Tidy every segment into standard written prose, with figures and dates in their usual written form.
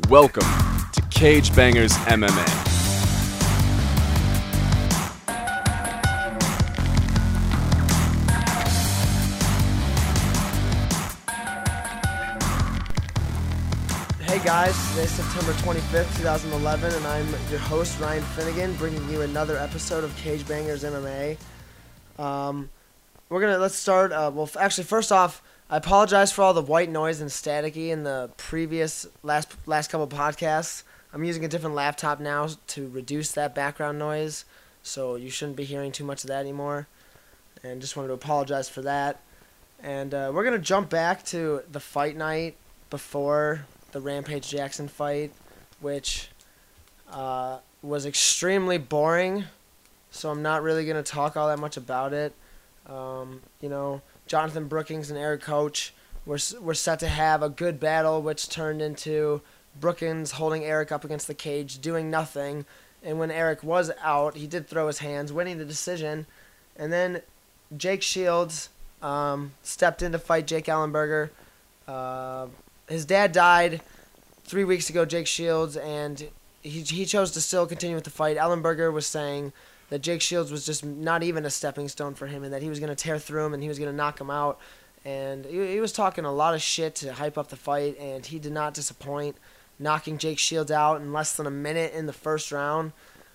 Welcome to Cage Bangers MMA. Hey guys, today's September 25th, 2011, and I'm your host, Ryan Finnegan, bringing you another episode of Cage Bangers MMA. Let's start, actually, first off, I apologize for all the white noise and staticky in the previous last couple podcasts. I'm using a different laptop now to reduce that background noise, so you shouldn't be hearing too much of that anymore, and just wanted to apologize for that. And we're going to jump back to the fight night before the Rampage Jackson fight, which was extremely boring, so I'm not really going to talk all that much about it. Jonathan Brookings and Eric Koch were set to have a good battle, which turned into Brookings holding Eric up against the cage, doing nothing, and when Eric was out, he did throw his hands, winning the decision, and then Jake Shields stepped in to fight Jake Ellenberger. His dad died 3 weeks ago, Jake Shields, and he chose to still continue with the fight. Ellenberger was saying that Jake Shields was just not even a stepping stone for him and that he was going to tear through him and he was going to knock him out. And he was talking a lot of shit to hype up the fight, and he did not disappoint, knocking Jake Shields out in less than a minute in the first round.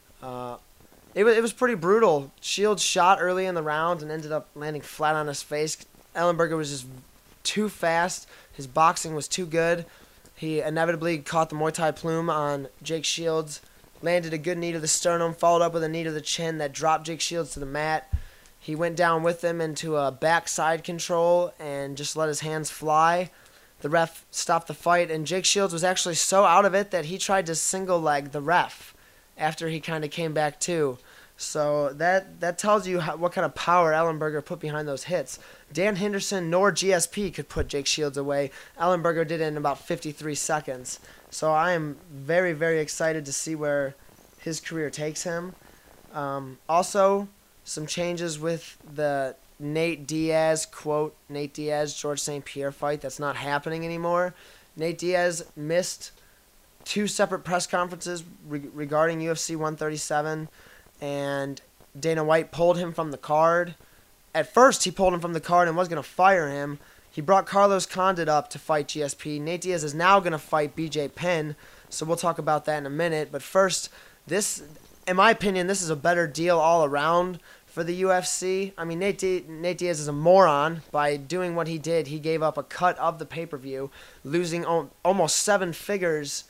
It was pretty brutal. Shields shot early in the round and ended up landing flat on his face. Ellenberger was just too fast. His boxing was too good. He inevitably caught the Muay Thai plume on Jake Shields, landed a good knee to the sternum, followed up with a knee to the chin that dropped Jake Shields to the mat. He went down with him into a backside control and just let his hands fly. The ref stopped the fight, and Jake Shields was actually so out of it that he tried to single leg the ref after he kind of came back to. So that tells you what kind of power Ellenberger put behind those hits. Dan Henderson nor GSP could put Jake Shields away. Ellenberger did it in about 53 seconds. So I am very, very excited to see where his career takes him. Also, some changes with the Nate Diaz, quote, Nate Diaz, George St. Pierre fight. That's not happening anymore. Nate Diaz missed 2 separate press conferences regarding UFC 137. And Dana White pulled him from the card. At first, he pulled him from the card and was going to fire him. He brought Carlos Condit up to fight GSP. Nate Diaz is now going to fight BJ Penn, so we'll talk about that in a minute. But first, in my opinion, this is a better deal all around for the UFC. I mean, Nate Diaz is a moron. By doing what he did, he gave up a cut of the pay-per-view, losing almost 7 figures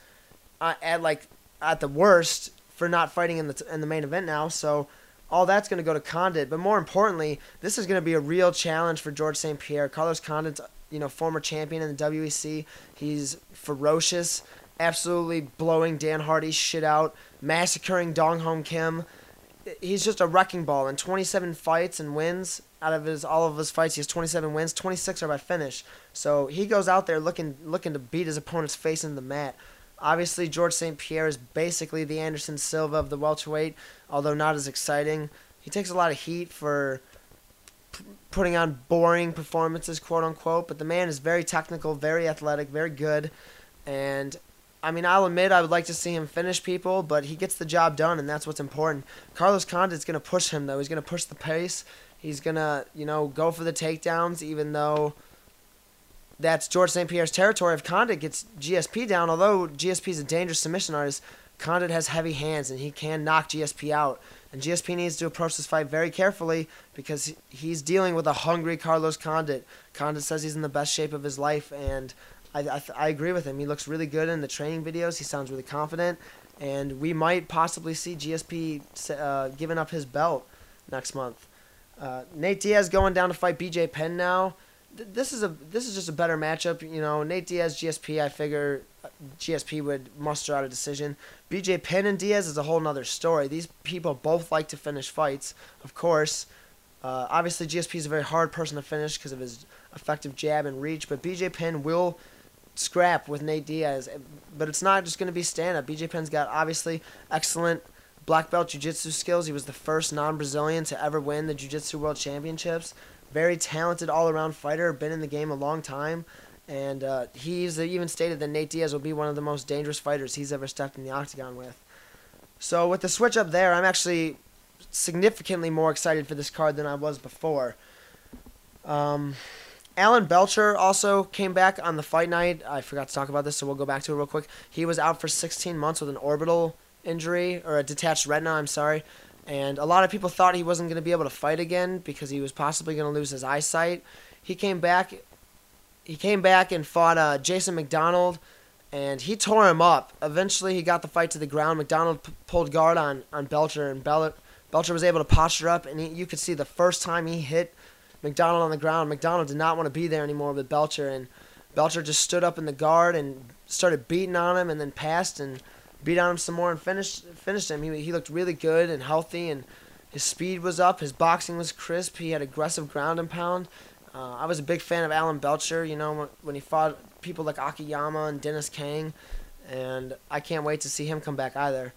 at the worst, for not fighting in the main event now. So all that's going to go to Condit. But more importantly, this is going to be a real challenge for George St. Pierre. Carlos Condit's, former champion in the WEC. He's ferocious, absolutely blowing Dan Hardy's shit out, massacring Dong Hong Kim. He's just a wrecking ball. In 27 fights and wins, out of all of his fights, he has 27 wins. 26 are by finish. So he goes out there looking to beat his opponent's face into the mat. Obviously, George St. Pierre is basically the Anderson Silva of the welterweight, although not as exciting. He takes a lot of heat for putting on boring performances, quote-unquote, but the man is very technical, very athletic, very good. And, I mean, I'll admit I would like to see him finish people, but he gets the job done, and that's what's important. Carlos Condit's going to push him, though. He's going to push the pace. He's going to, go for the takedowns, even though that's George St. Pierre's territory. If Condit gets GSP down, although GSP is a dangerous submission artist, Condit has heavy hands and he can knock GSP out. And GSP needs to approach this fight very carefully because he's dealing with a hungry Carlos Condit. Condit says he's in the best shape of his life, and I agree with him. He looks really good in the training videos. He sounds really confident, and we might possibly see GSP giving up his belt next month. Nate Diaz going down to fight BJ Penn now. This is just a better matchup. Nate Diaz, GSP, I figure GSP would muster out a decision. BJ Penn and Diaz is a whole nother story. These people both like to finish fights, of course. Obviously, GSP is a very hard person to finish because of his effective jab and reach, but BJ Penn will scrap with Nate Diaz. But it's not just going to be stand-up. BJ Penn's got, obviously, excellent black belt jiu-jitsu skills. He was the first non-Brazilian to ever win the Jiu-Jitsu World Championships. Very talented all-around fighter, been in the game a long time, And he's even stated that Nate Diaz will be one of the most dangerous fighters he's ever stepped in the octagon with. So with the switch up there, I'm actually significantly more excited for this card than I was before. Alan Belcher also came back on the fight night. I forgot to talk about this, so we'll go back to it real quick. He was out for 16 months with an orbital injury, or a detached retina, I'm sorry. And a lot of people thought he wasn't going to be able to fight again because he was possibly going to lose his eyesight. He came back and fought Jason McDonald, and he tore him up. Eventually, he got the fight to the ground. McDonald pulled guard on Belcher, and Belcher was able to posture up, and you could see the first time he hit McDonald on the ground, McDonald did not want to be there anymore with Belcher, and Belcher just stood up in the guard and started beating on him, and then passed and beat on him some more and finished him. He looked really good and healthy, and his speed was up, his boxing was crisp, he had aggressive ground and pound. I was a big fan of Alan Belcher, when he fought people like Akiyama and Dennis Kang, and I can't wait to see him come back either.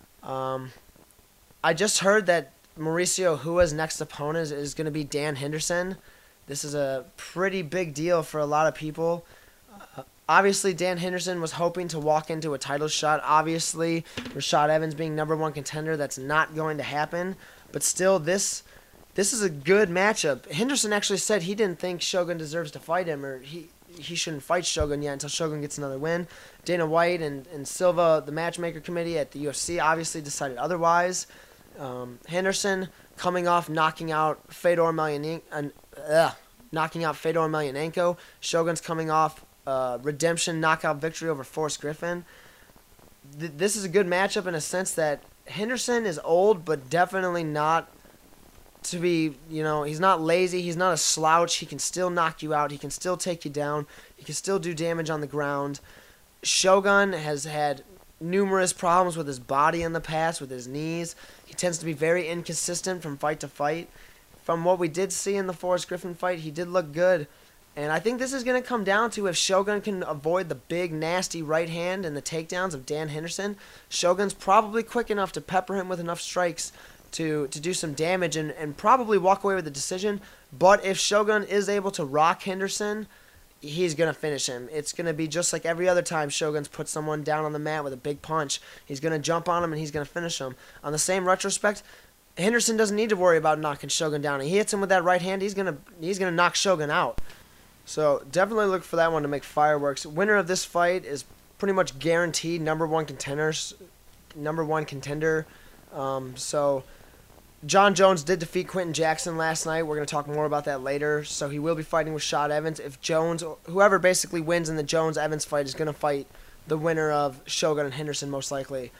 I just heard that Mauricio Hua's next opponent is going to be Dan Henderson. This is a pretty big deal for a lot of people. Obviously, Dan Henderson was hoping to walk into a title shot. Obviously, Rashad Evans being #1 contender, that's not going to happen. But still, this is a good matchup. Henderson actually said he didn't think Shogun deserves to fight him, or he shouldn't fight Shogun yet until Shogun gets another win. Dana White and Silva, the matchmaker committee at the UFC, obviously decided otherwise. Henderson coming off knocking out Fedor Emelianenko. Shogun's coming off redemption knockout victory over Forrest Griffin. This is a good matchup in a sense that Henderson is old, but definitely not to be, he's not lazy. He's not a slouch. He can still knock you out. He can still take you down. He can still do damage on the ground. Shogun has had numerous problems with his body in the past, with his knees. He tends to be very inconsistent from fight to fight. From what we did see in the Forrest Griffin fight, he did look good. And I think this is going to come down to if Shogun can avoid the big, nasty right hand and the takedowns of Dan Henderson. Shogun's probably quick enough to pepper him with enough strikes to do some damage and probably walk away with the decision. But if Shogun is able to rock Henderson, he's going to finish him. It's going to be just like every other time Shogun's put someone down on the mat with a big punch. He's going to jump on him and he's going to finish him. On the same retrospect, Henderson doesn't need to worry about knocking Shogun down. He hits him with that right hand, he's going to knock Shogun out. So definitely look for that one to make fireworks. Winner of this fight is pretty much guaranteed #1 contender. So John Jones did defeat Quentin Jackson last night. We're going to talk more about that later. So he will be fighting with Rashad Evans. If Jones, whoever basically wins in the Jones-Evans fight, is going to fight the winner of Shogun and Henderson most likely.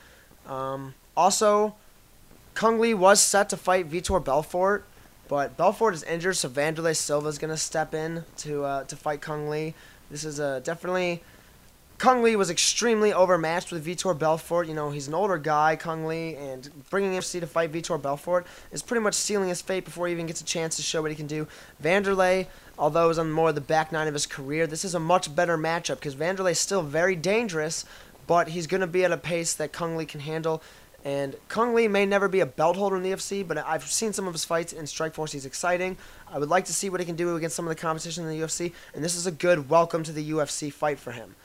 Also, Cung Le was set to fight Vitor Belfort, but Belfort is injured, so Wanderlei Silva is going to step in to fight Cung Le. This is definitely... Cung Le was extremely overmatched with Vitor Belfort. He's an older guy, Cung Le, and bringing UFC to fight Vitor Belfort is pretty much sealing his fate before he even gets a chance to show what he can do. Wanderlei, although is on more of the back nine of his career, this is a much better matchup because Wanderlei is still very dangerous, but he's going to be at a pace that Cung Le can handle. And Cung Le may never be a belt holder in the UFC, but I've seen some of his fights in Strikeforce. He's exciting. I would like to see what he can do against some of the competition in the UFC, and this is a good welcome to the UFC fight for him.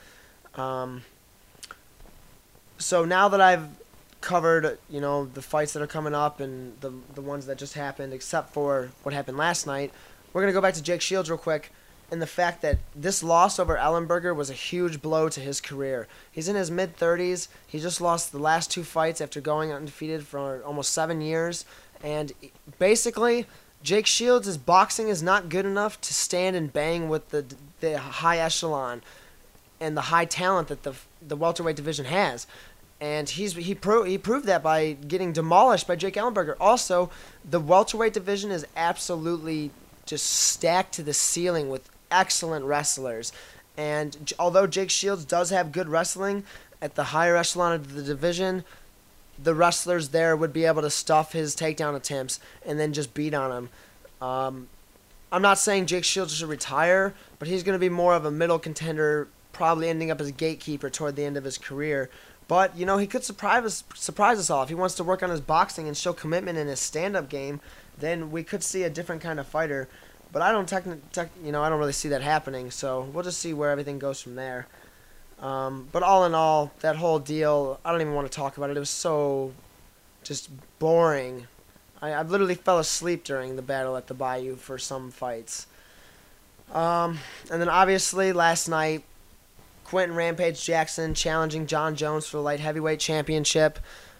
So now that I've covered, the fights that are coming up and the ones that just happened, except for what happened last night, we're going to go back to Jake Shields real quick and the fact that this loss over Ellenberger was a huge blow to his career. He's in his mid-30s. He just lost the last 2 fights after going undefeated for almost 7 years. And basically, Jake Shields' boxing is not good enough to stand and bang with the high echelon and the high talent that the welterweight division has. And he proved that by getting demolished by Jake Ellenberger. Also, the welterweight division is absolutely just stacked to the ceiling with excellent wrestlers. And although Jake Shields does have good wrestling at the higher echelon of the division, the wrestlers there would be able to stuff his takedown attempts and then just beat on him. I'm not saying Jake Shields should retire, but he's going to be more of a middle contender, probably ending up as a gatekeeper toward the end of his career. But, he could surprise us all. If he wants to work on his boxing and show commitment in his stand-up game, then we could see a different kind of fighter. But I don't I don't really see that happening. So we'll just see where everything goes from there. But all in all, that whole deal, I don't even want to talk about it. It was so just boring. I literally fell asleep during the battle at the Bayou for some fights. And then obviously last night, Quentin Rampage Jackson challenging Jon Jones for the light heavyweight championship.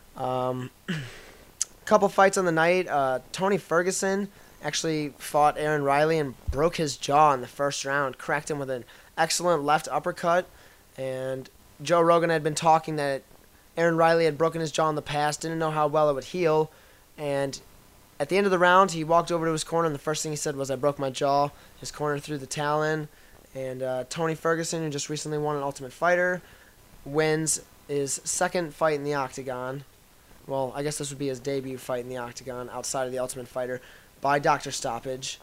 Couple fights on the night. Tony Ferguson actually fought Aaron Riley and broke his jaw in the first round, cracked him with an excellent left uppercut. And Joe Rogan had been talking that Aaron Riley had broken his jaw in the past, didn't know how well it would heal. And at the end of the round, he walked over to his corner, and the first thing he said was, "I broke my jaw." His corner threw the towel in. And Tony Ferguson, who just recently won an Ultimate Fighter, wins his second fight in the Octagon. Well, I guess this would be his debut fight in the Octagon outside of the Ultimate Fighter by doctor stoppage.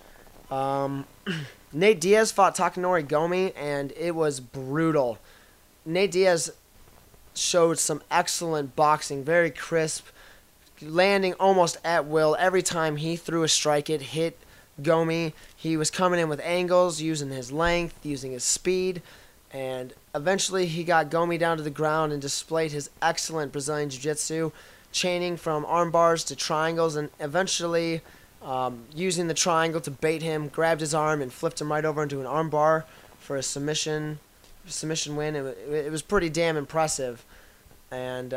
Nate Diaz fought Takanori Gomi, and it was brutal. Nate Diaz showed some excellent boxing, very crisp, landing almost at will. Every time he threw a strike, it hit Gomi. He was coming in with angles, using his length, using his speed, and eventually he got Gomi down to the ground and displayed his excellent Brazilian Jiu-Jitsu, chaining from arm bars to triangles, and eventually using the triangle to bait him, grabbed his arm and flipped him right over into an arm bar for a submission win. It was pretty damn impressive. And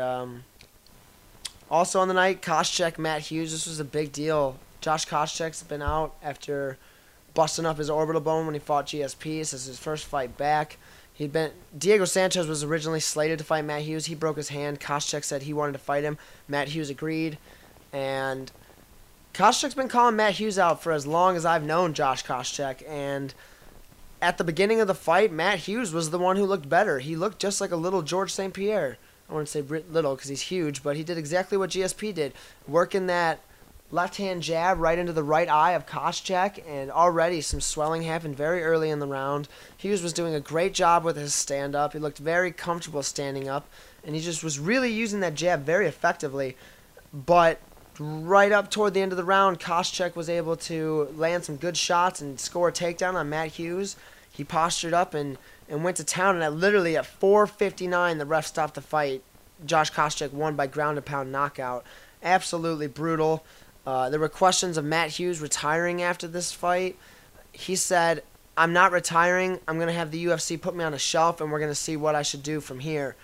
also on the night, Koscheck, Matt Hughes. This was a big deal. Josh Koscheck's been out after busting up his orbital bone when he fought GSP. This is his first fight back. Diego Sanchez was originally slated to fight Matt Hughes. He broke his hand. Koscheck said he wanted to fight him. Matt Hughes agreed. And Koscheck's been calling Matt Hughes out for as long as I've known Josh Koscheck. And at the beginning of the fight, Matt Hughes was the one who looked better. He looked just like a little George St. Pierre. I wouldn't say little because he's huge, but he did exactly what GSP did, working that left-hand jab right into the right eye of Koscheck, and already some swelling happened very early in the round. Hughes was doing a great job with his stand-up. He looked very comfortable standing up, and he just was really using that jab very effectively. But right up toward the end of the round, Koscheck was able to land some good shots and score a takedown on Matt Hughes. He postured up and went to town, and at 4:59, the ref stopped the fight. Josh Koscheck won by ground-and-pound knockout. Absolutely brutal. There were questions of Matt Hughes retiring after this fight. He said, "I'm not retiring. I'm going to have the UFC put me on a shelf, and we're going to see what I should do from here."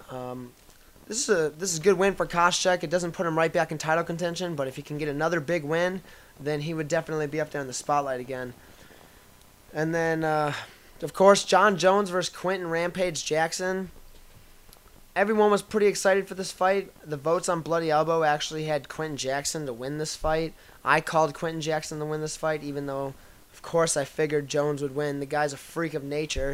This is a good win for Koscheck. It doesn't put him right back in title contention, but if he can get another big win, then he would definitely be up there in the spotlight again. And then, of course, Jon Jones versus Quentin Rampage Jackson. Everyone was pretty excited for this fight. The votes on Bloody Elbow actually had Quentin Jackson to win this fight. I called Quentin Jackson to win this fight, even though, of course, I figured Jones would win. The guy's a freak of nature.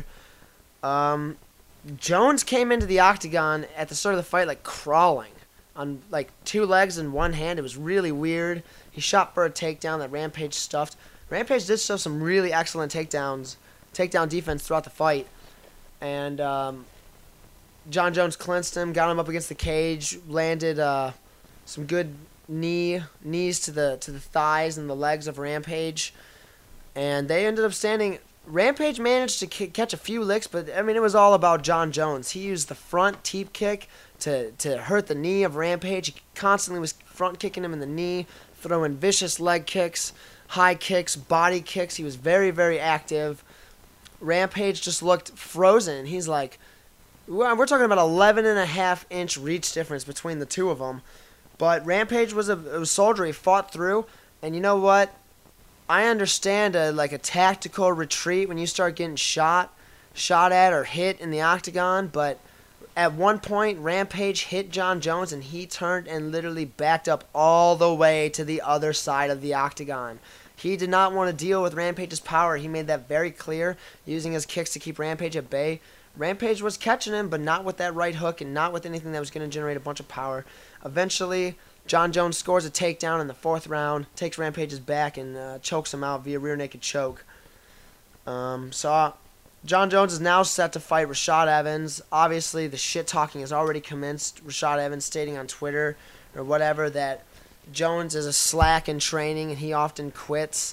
Jones came into the octagon at the start of the fight like crawling on like two legs and one hand. It was really weird. He shot for a takedown that Rampage stuffed. Rampage did show some really excellent takedown defense throughout the fight. And Jon Jones clinched him, got him up against the cage, landed some good knees to the thighs and the legs of Rampage, and they ended up standing. Rampage managed to catch a few licks, but I mean it was all about Jon Jones. He used the front teep kick to hurt the knee of Rampage. He constantly was front kicking him in the knee, throwing vicious leg kicks, high kicks, body kicks. He was very, very active. Rampage just looked frozen. He's like, we're talking about 11.5-inch reach difference between the two of them. But Rampage was a soldier. He fought through. And you know what? I understand a tactical retreat when you start getting shot at or hit in the octagon. But at one point, Rampage hit Jon Jones, and he turned and literally backed up all the way to the other side of the octagon. He did not want to deal with Rampage's power. He made that very clear, using his kicks to keep Rampage at bay. Rampage was catching him, but not with that right hook and not with anything that was going to generate a bunch of power. Eventually, Jon Jones scores a takedown in the fourth round, takes Rampage's back, and chokes him out via rear naked choke. So Jon Jones is now set to fight Rashad Evans. Obviously, the shit-talking has already commenced. Rashad Evans stating on Twitter or whatever that Jones is a slack in training and he often quits.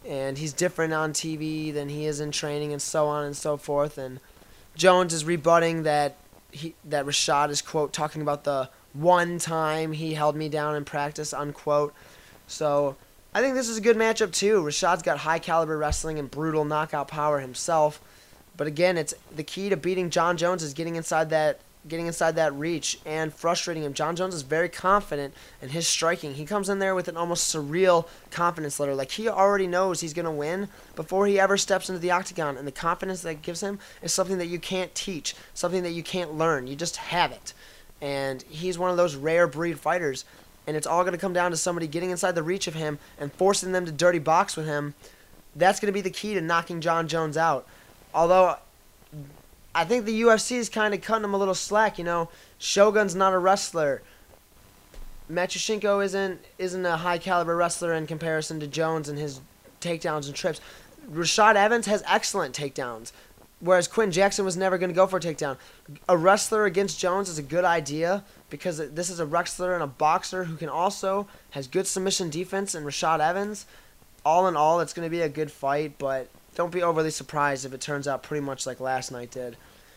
and he's different on TV than he is in training, and so on and so forth. And Jones is rebutting that Rashad is, quote, talking about the one time he held me down in practice, unquote. So I think this is a good matchup too. Rashad's got high caliber wrestling and brutal knockout power himself. But again, it's the key to beating Jon Jones is getting inside that reach and frustrating him. Jon Jones is very confident in his striking. He comes in there with an almost surreal confidence letter. Like, he already knows he's going to win before he ever steps into the octagon. And the confidence that gives him is something that you can't teach, something that you can't learn. You just have it. And he's one of those rare breed fighters. And it's all going to come down to somebody getting inside the reach of him and forcing them to dirty box with him. That's going to be the key to knocking Jon Jones out. Although I think the UFC is kind of cutting him a little slack. You know, Shogun's not a wrestler. Matyushenko isn't a high caliber wrestler in comparison to Jones and his takedowns and trips. Rashad Evans has excellent takedowns, whereas Quinn Jackson was never going to go for a takedown. A wrestler against Jones is a good idea because this is a wrestler and a boxer who can also has good submission defense in Rashad Evans. All in all, it's going to be a good fight, but don't be overly surprised if it turns out pretty much like last night did.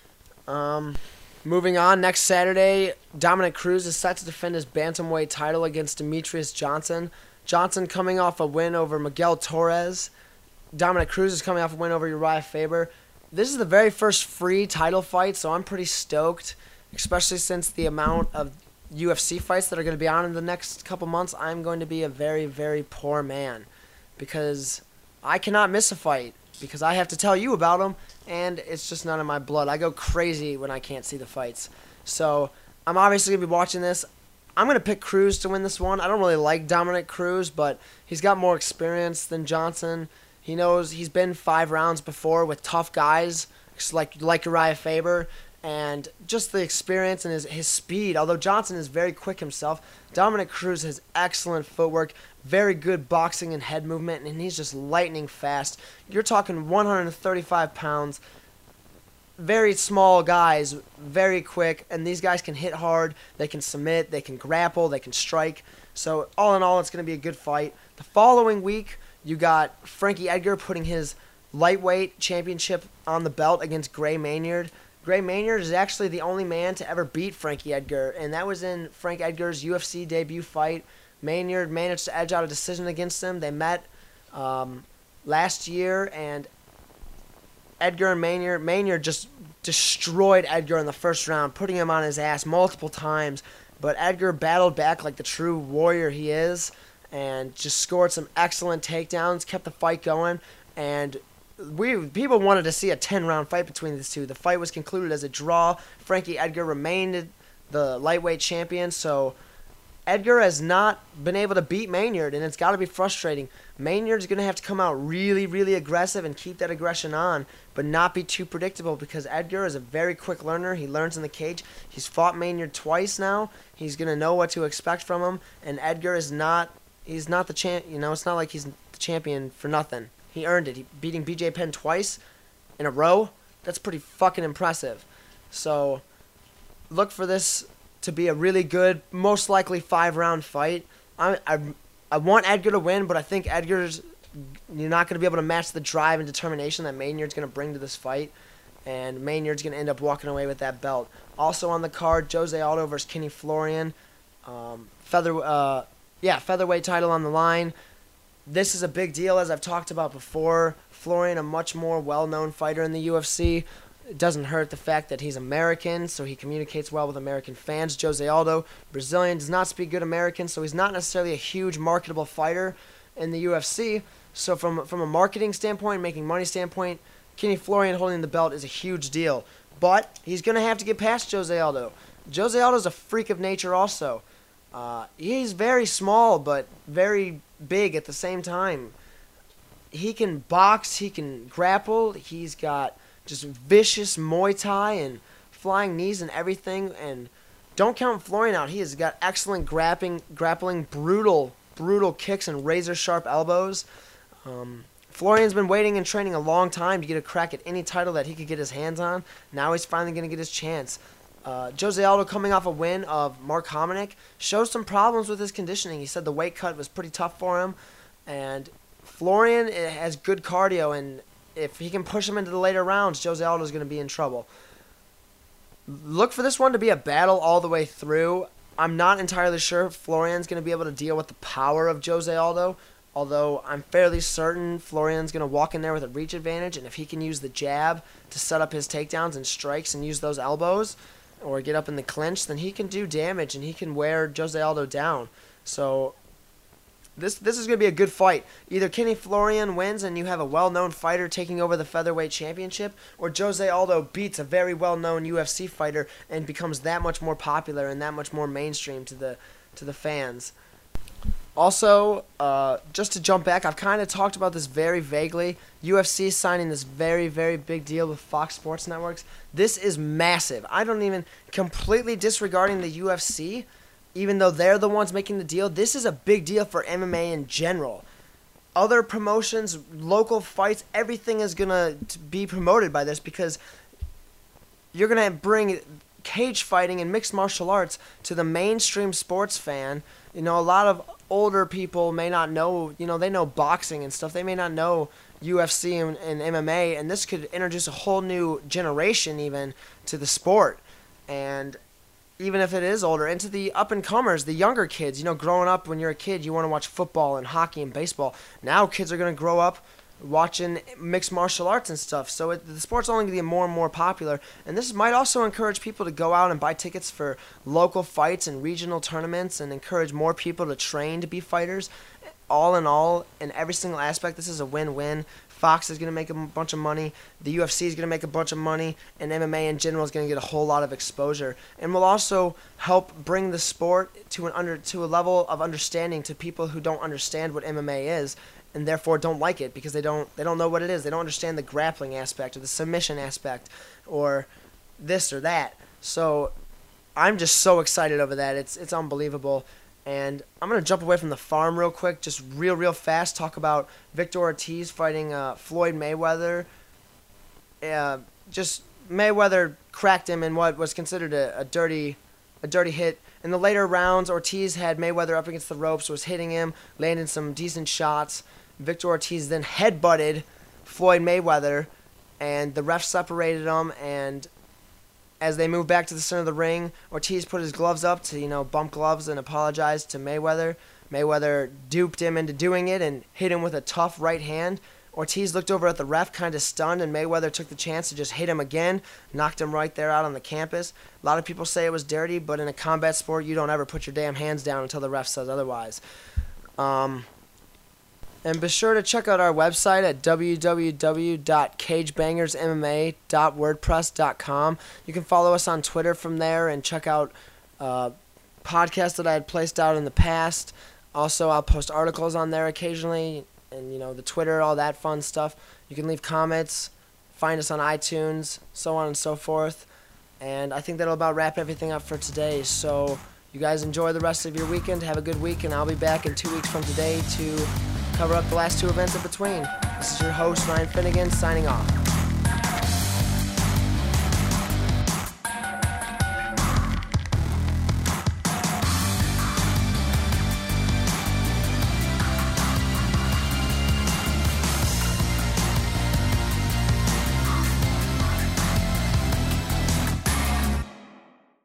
Moving on, next Saturday, Dominick Cruz is set to defend his bantamweight title against Demetrious Johnson. Johnson coming off a win over Miguel Torres. Dominick Cruz is coming off a win over Uriah Faber. This is the very first free title fight, so I'm pretty stoked, especially since the amount of UFC fights that are going to be on in the next couple months. I'm going to be a very, very poor man because I cannot miss a fight because I have to tell you about them, and it's just not in my blood. I go crazy when I can't see the fights. So I'm obviously going to be watching this. I'm going to pick Cruz to win this one. I don't really like Dominick Cruz, but he's got more experience than Johnson. He knows he's been 5 rounds before with tough guys like Uriah Faber, and just the experience and his speed. Although Johnson is very quick himself, Dominick Cruz has excellent footwork, very good boxing and head movement, and he's just lightning fast. You're talking 135 pounds, very small guys, very quick, and these guys can hit hard, they can submit, they can grapple, they can strike. So all in all, it's going to be a good fight. The following week, you got Frankie Edgar putting his lightweight championship on the belt against Gray Maynard. Gray Maynard is actually the only man to ever beat Frankie Edgar, and that was in Frank Edgar's UFC debut fight. Maynard managed to edge out a decision against him. They met last year, and Edgar and Maynard just destroyed Edgar in the first round, putting him on his ass multiple times. But Edgar battled back like the true warrior he is and just scored some excellent takedowns, kept the fight going, and people wanted to see a 10-round fight between these two. The fight was concluded as a draw. Frankie Edgar remained the lightweight champion, so Edgar has not been able to beat Maynard, and it's got to be frustrating. Maynard's going to have to come out really, really aggressive and keep that aggression on, but not be too predictable because Edgar is a very quick learner. He learns in the cage. He's fought Maynard twice now. He's going to know what to expect from him, and Edgar is not the champ. You know, it's not like he's the champion for nothing. He earned it. Beating BJ Penn twice in a row, that's pretty fucking impressive. So look for this to be a really good, most likely 5-round fight. I want Edgar to win, but I think you're not going to be able to match the drive and determination that Maynard's going to bring to this fight, and Maynard's going to end up walking away with that belt. Also on the card, Jose Aldo versus Kenny Florian. Featherweight title on the line. This is a big deal, as I've talked about before. Florian, a much more well-known fighter in the UFC. It doesn't hurt the fact that he's American, so he communicates well with American fans. Jose Aldo, Brazilian, does not speak good American, so he's not necessarily a huge marketable fighter in the UFC. So from a marketing standpoint, making money standpoint, Kenny Florian holding the belt is a huge deal. But he's going to have to get past Jose Aldo. Jose Aldo's a freak of nature also. He's very small, but very big at the same time. He can box, he can grapple, he's got just vicious Muay Thai and flying knees and everything. And don't count Florian out. He has got excellent grappling, brutal kicks and razor-sharp elbows. Florian's been waiting and training a long time to get a crack at any title that he could get his hands on. Now he's finally going to get his chance. Jose Aldo, coming off a win of Mark Hominick, shows some problems with his conditioning. He said the weight cut was pretty tough for him, and Florian has good cardio, and if he can push him into the later rounds, Jose Aldo's going to be in trouble. Look for this one to be a battle all the way through. I'm not entirely sure if Florian's going to be able to deal with the power of Jose Aldo, although I'm fairly certain Florian's going to walk in there with a reach advantage, and if he can use the jab to set up his takedowns and strikes and use those elbows or get up in the clinch, then he can do damage and he can wear Jose Aldo down. So this is going to be a good fight. Either Kenny Florian wins and you have a well-known fighter taking over the featherweight championship, or Jose Aldo beats a very well-known UFC fighter and becomes that much more popular and that much more mainstream to the fans. Also, just to jump back, I've kind of talked about this very vaguely. UFC signing this very, very big deal with Fox Sports Networks. This is massive. I don't even, completely disregarding the UFC, even though they're the ones making the deal, this is a big deal for MMA in general. Other promotions, local fights, everything is going to be promoted by this, because you're going to bring cage fighting and mixed martial arts to the mainstream sports fan. You know, a lot of older people may not know, they know boxing and stuff. They may not know UFC and MMA, and this could introduce a whole new generation even to the sport. And even if it is older, into the up-and-comers, the younger kids. Growing up when you're a kid, you want to watch football and hockey and baseball. Now kids are going to grow up watching mixed martial arts and stuff. So the sport's only going to get more and more popular. And this might also encourage people to go out and buy tickets for local fights and regional tournaments and encourage more people to train to be fighters. All in all, in every single aspect, this is a win-win. Fox is going to make a bunch of money, the UFC is going to make a bunch of money, and MMA in general is going to get a whole lot of exposure. And will also help bring the sport to a level of understanding to people who don't understand what MMA is, and therefore don't like it because they don't know what it is. They don't understand the grappling aspect or the submission aspect or this or that. So I'm just so excited over that. It's unbelievable. And I'm going to jump away from the farm real quick, just real fast, talk about Victor Ortiz fighting Floyd Mayweather. Just Mayweather cracked him in what was considered a dirty hit. In the later rounds, Ortiz had Mayweather up against the ropes, was hitting him, landing some decent shots. Victor Ortiz then headbutted Floyd Mayweather, and the ref separated them, and as they moved back to the center of the ring, Ortiz put his gloves up to, bump gloves and apologize to Mayweather. Mayweather duped him into doing it and hit him with a tough right hand. Ortiz looked over at the ref kind of stunned, and Mayweather took the chance to just hit him again, knocked him right there out on the campus. A lot of people say it was dirty, but in a combat sport, you don't ever put your damn hands down until the ref says otherwise. And be sure to check out our website at www.cagebangersmma.wordpress.com. You can follow us on Twitter from there and check out podcasts that I had placed out in the past. Also, I'll post articles on there occasionally, and the Twitter, all that fun stuff. You can leave comments, find us on iTunes, so on and so forth. And I think that'll about wrap everything up for today. So you guys enjoy the rest of your weekend. Have a good week, and I'll be back in 2 weeks from today to cover up the last two events in between. This is your host, Ryan Finnegan, signing off.